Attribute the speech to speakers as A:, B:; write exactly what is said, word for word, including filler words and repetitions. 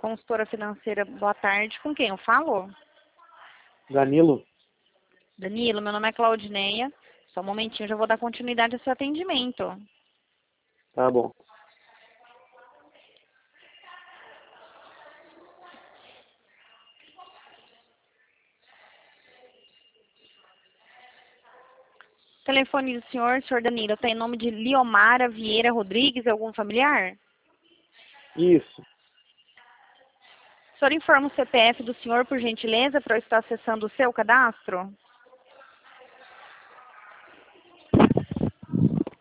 A: consultora financeira, boa tarde. Com quem eu falo?
B: Danilo.
A: Danilo, meu nome é Claudineia. Só um momentinho, já vou dar continuidade ao seu atendimento.
B: Tá bom.
A: Telefone do senhor, senhor Danilo, tem nome de Liomara Vieira Rodrigues, algum familiar?
B: Isso.
A: O senhor informa o C P F do senhor, por gentileza, para eu estar acessando o seu cadastro?